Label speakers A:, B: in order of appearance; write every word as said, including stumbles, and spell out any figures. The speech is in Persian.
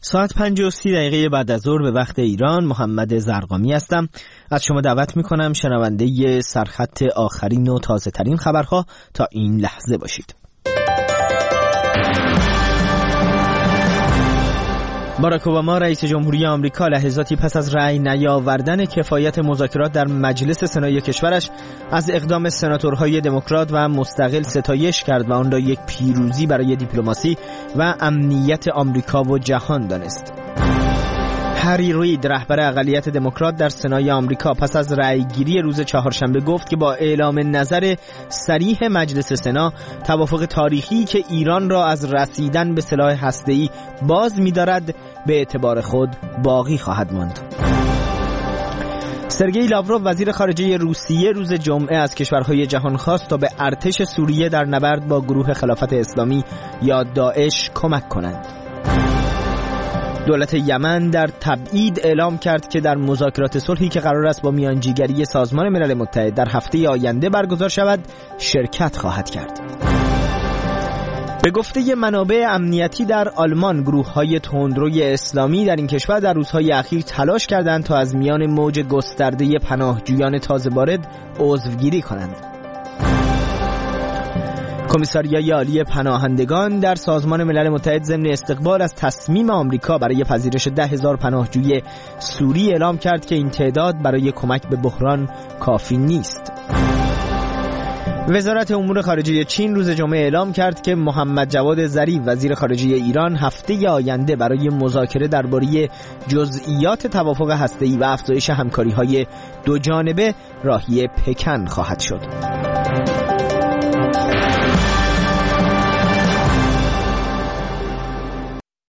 A: ساعت پنج و سی دقیقه بعد از ظهر به وقت ایران، محمد زرقامی هستم. از شما دعوت میکنم شنونده سرخط آخرین و تازه ترین خبرها تا این لحظه باشید. باراک اوباما رئیس جمهوری آمریکا لحظاتی پس از رأی نیاوردن کفایت مذاکرات در مجلس سنای کشورش از اقدام سناتورهای دموکرات و مستقل ستایش کرد و آن را یک پیروزی برای دیپلماسی و امنیت آمریکا و جهان دانست. هری رید رهبر اقلیت دموکرات در سنای آمریکا پس از رأیگیری روز چهارشنبه گفت که با اعلام نظر صریح مجلس سنا توافق تاریخی که ایران را از رسیدن به سلاح هسته‌ای باز می‌دارد به اعتبار خود باقی خواهد ماند. سرگئی لاوروف وزیر خارجه روسیه روز جمعه از کشورهای جهان خواست تا به ارتش سوریه در نبرد با گروه خلافت اسلامی یا داعش کمک کنند. دولت یمن در تبعید اعلام کرد که در مذاکرات صلحی که قرار است با میانجیگری سازمان ملل متحد در هفته آینده برگزار شود شرکت خواهد کرد. به گفته منابع امنیتی در آلمان، گروه‌های تندروی اسلامی در این کشور در روزهای اخیر تلاش کردند تا از میان موج گسترده پناهجویان تازه وارد عضوگیری کنند. کمیساریای عالی پناهندگان در سازمان ملل متحد ضمن استقبال از تصمیم آمریکا برای پذیرش ده هزار پناهجوی سوری اعلام کرد که این تعداد برای کمک به بحران کافی نیست. وزارت امور خارجه چین روز جمعه اعلام کرد که محمد جواد ظریف وزیر خارجه ایران هفته آینده برای مذاکره درباره جزئیات توافق هسته‌ای و افزایش همکاری‌های دو جانبه راهی پکن خواهد شد.